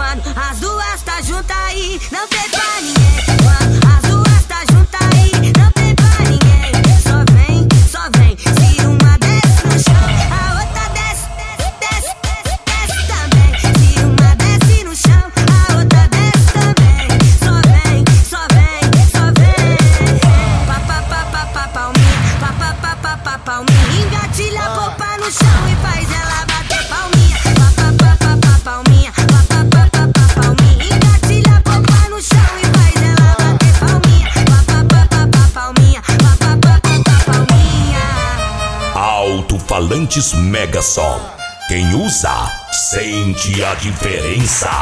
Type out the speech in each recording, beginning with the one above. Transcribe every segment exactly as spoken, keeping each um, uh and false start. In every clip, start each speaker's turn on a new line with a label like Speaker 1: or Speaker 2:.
Speaker 1: quando as duas tá juntas aí, não tem pra ninguém. Quando as duas tá juntas aí, não tem pra ninguém. Só vem, só vem. Se uma desce no chão, a outra desce, desce, desce, desce também. Se uma desce no chão, a outra desce também. Só vem, só vem, só vem. Pa pa pa pa pa palminha, pa pa pa pa pa palminha. Engatilha a popa no chão e faz ela bater palminha. Pa pa pa pa pa palminha, pa pa pa pa pa palminha. Engatilha a popa no chão e faz ela bater palminha. Pa pa pa pa pa palminha, pa pa pa pa pa palminha.
Speaker 2: Alto-falantes Megasom. Quem usa, sente a diferença.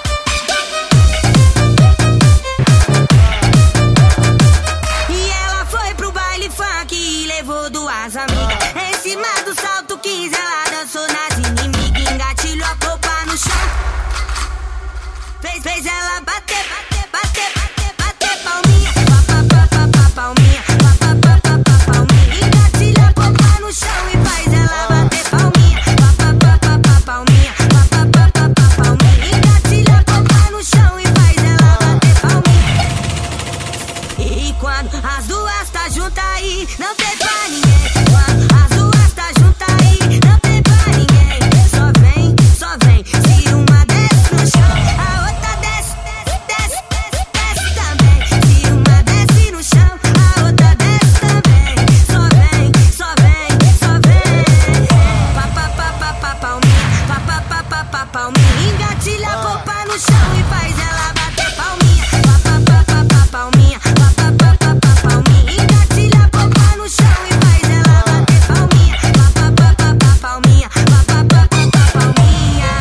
Speaker 1: E ela foi pro baile funk e levou duas amigas. Em cima do salto quinze ela dançou nas inimigas. Engatilhou a popa no chão, Fez, fez ela bater, bater, bater, bater, bater palminha. Pa pa pa pa pa palminha, pa pa pa pa pa palminha. Engatilha a popa no chão e faz ela bater palminha. Pa pa pa pa pa palminha, pa pa pa pa pa palminha. Engatilha a popa no chão e faz ela bater palminha. E quando as duas tá juntas aí, não tem pra ninguém. Quando as duas tá juntas aí, não tem pra ninguém. Só vem, só vem. Se uma desce no chão, a outra desce, desce, desce, desce também. Se uma desce no chão, a outra desce também. Só vem, só vem, só vem. Pa pa pa pa pa palminha, pa pa pa pa pa palminha. Engatilha a popa no chão e faz ela bater palminha. Pa pa pa pa pa palminha, pa pa pa pa pa palminha. Engatilha a popa no chão e faz ela bater palminha. Pa pa pa pa pa palminha, pa pa pa pa pa palminha.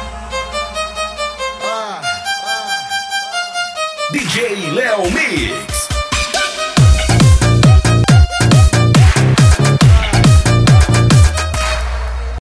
Speaker 2: D J Léo Mix.